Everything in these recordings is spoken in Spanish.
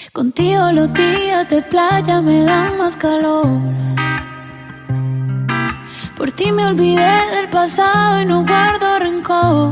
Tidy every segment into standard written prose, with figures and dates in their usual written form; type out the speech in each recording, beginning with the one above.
Contigo los días de playa me dan más calor. Por ti me olvidé del pasado y no guardo rencor.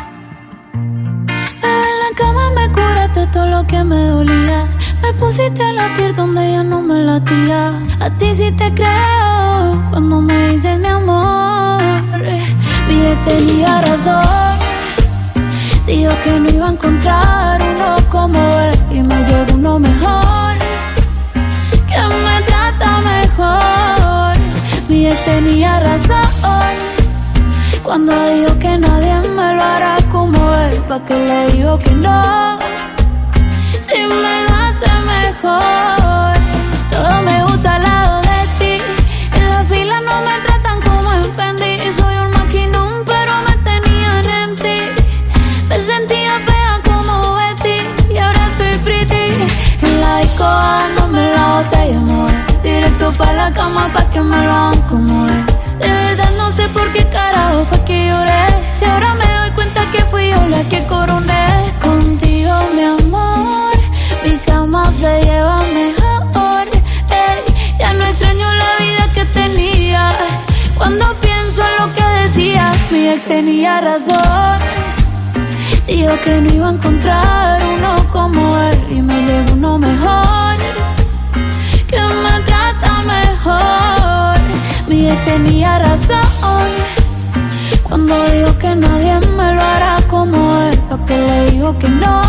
En la cama me curaste todo lo que me dolía. Me pusiste a latir donde ya no me latía. A ti sí te creo cuando me dices mi amor. Mi ex tenía razón. Dijo que no iba a encontrar uno como él y me llegó uno mejor, que me trata mejor. Mi ex tenía razón cuando dijo que nadie me lo hará como él. ¿Pa' qué le digo que no? Si me lo hace mejor. Todo me gusta al lado de ti. En la fila no me tratan como en Fendi. Soy un maquinón pero me tenían en ti. Me sentía fea como Betty y ahora estoy pretty. En la disco dándome la botella, amor. Directo pa' la cama pa' que me lo hagan como es. De verdad no sé por qué carajo fue que lloré. Si ahora me doy cuenta que fui yo la que coroné. Contigo, mi amor, mi cama se lleva mejor. Ey, ya no extraño la vida que tenía. Cuando pienso en lo que decía, mi ex tenía razón. Dijo que no iba a encontrar uno como él y me llegó uno mejor, que me trata mejor. Mi ex tenía razón cuando dijo que nadie me lo hará como él. ¿Pa' qué le digo que no?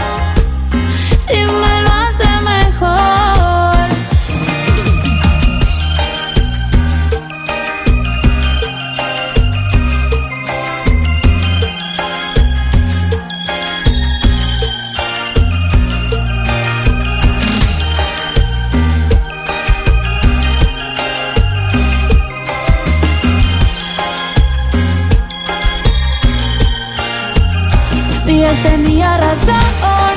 Si me lo hace mejor. Mi ex tenía razón